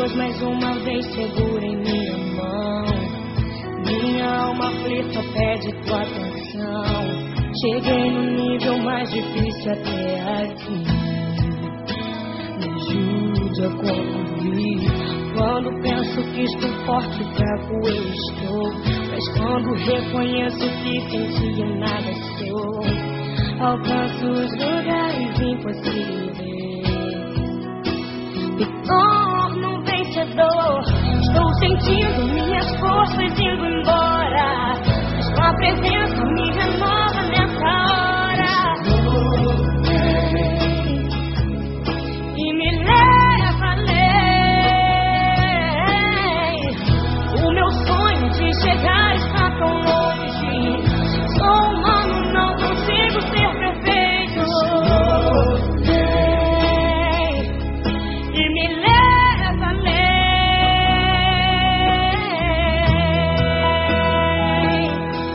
Deus mais uma vez segura em minha mão. Minha alma aflita pede tua atenção. Cheguei no nível mais difícil até aqui. Me ajude a concluir. Quando penso que estou forte, fraco eu estou. Mas quando reconheço que sem ti nada sou, alcanço os lugares impossíveis. Me torno um vencedor. Estou sentindo minhas forças indo embora. Mas tua presença me renova nessa hora. E me leva além. O meu sonho de chegar está tão longe. Sou humano, não consigo ser perfeito. E me leva além.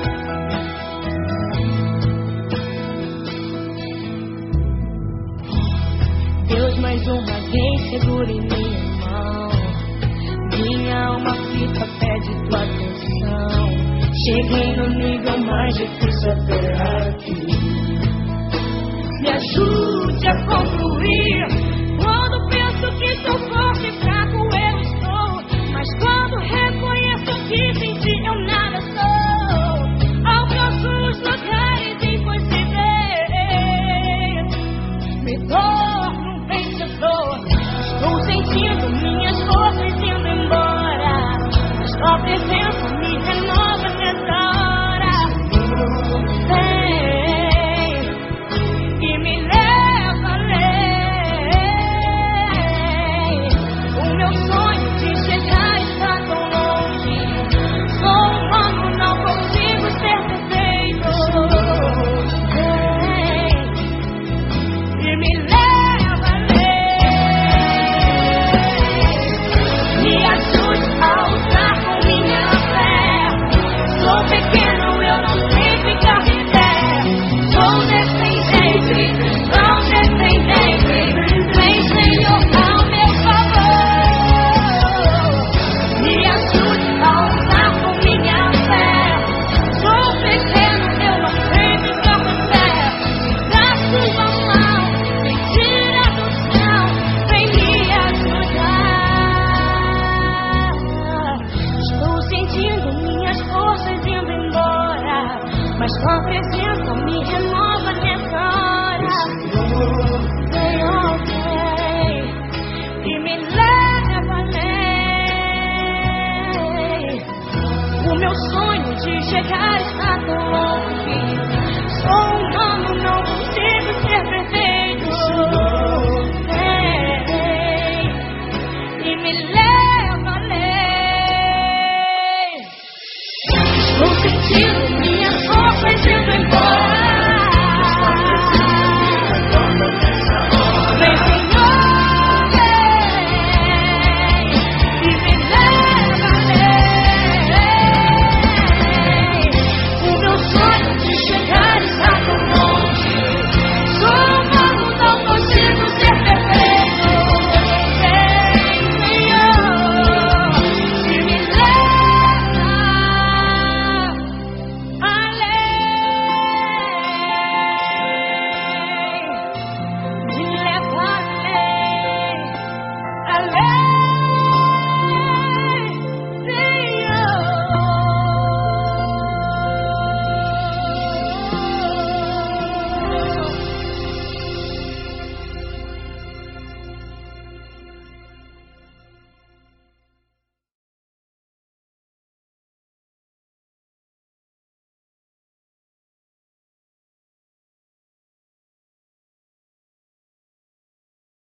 Deus mais uma vez segura em minha mão. Minha alma aflita pede tua atenção. Cheguei no nível mais difícil até aqui. Me ajude a concluir. Quando penso que sou forte e fraco eu estou. Mas quando reconheço que sem ti eu nada sou, alcanço os lugares impossíveis. Me torno um vencedor. Estou sentindo minhas forças